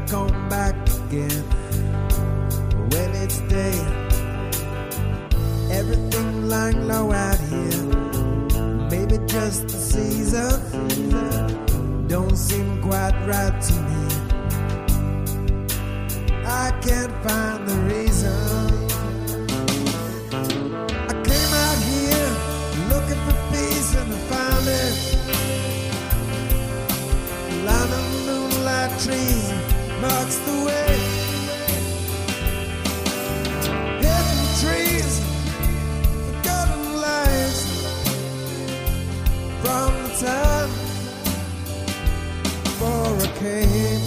come back again. When it's day, everything lying low out here. Maybe just the season don't seem quite right to me. I can't find the reason. I came out here looking for peace and I found it. A line of moonlight trees marks the way. Hidden trees, forgotten lives from the time before I came.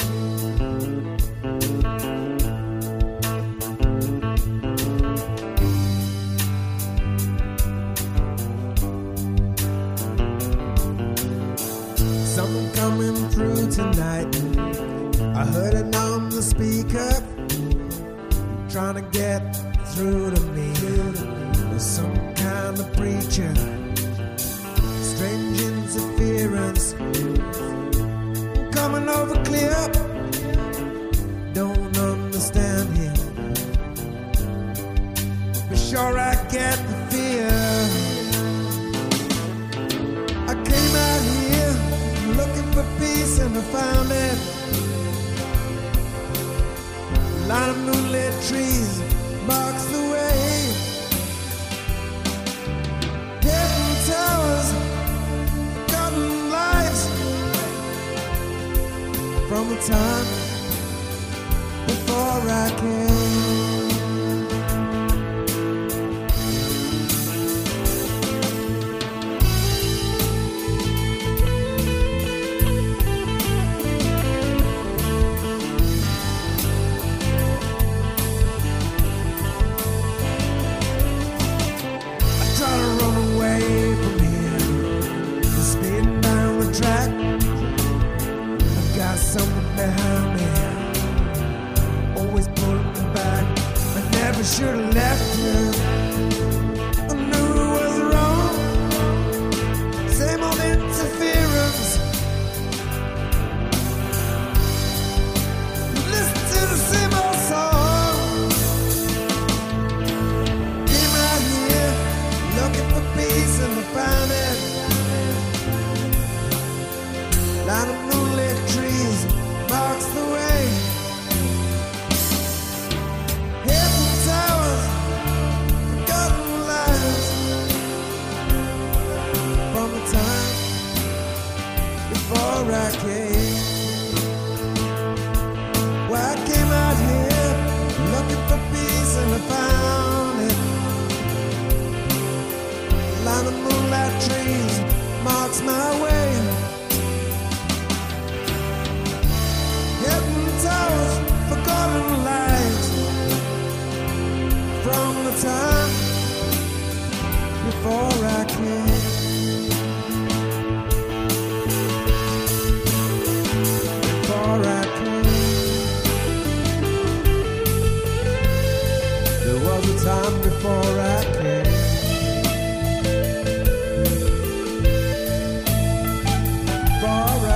Something coming through tonight. I heard it on the speaker, trying to get through to me. There's some kind of preacher, strange interference coming over clear. Don't understand him, but sure I get the fear. I came out here looking for peace and I found it. A line of moonlit trees marks the way. Hidden towers, forgotten lives from the time before I came. Someone behind me, always pulling me back. I never should have left you. I knew it was wrong. Same old interference. Listen to the same old song. Came out here looking for peace and I found it. Line of moonlit trees marks the way. Hidden towers, forgotten lives from the time before I came. Well, I came out here looking for peace and I found it. A line of moonlight trees marks my way. Towers, forgotten lives from the time before I came. Before I came, there was a time before I came. Before I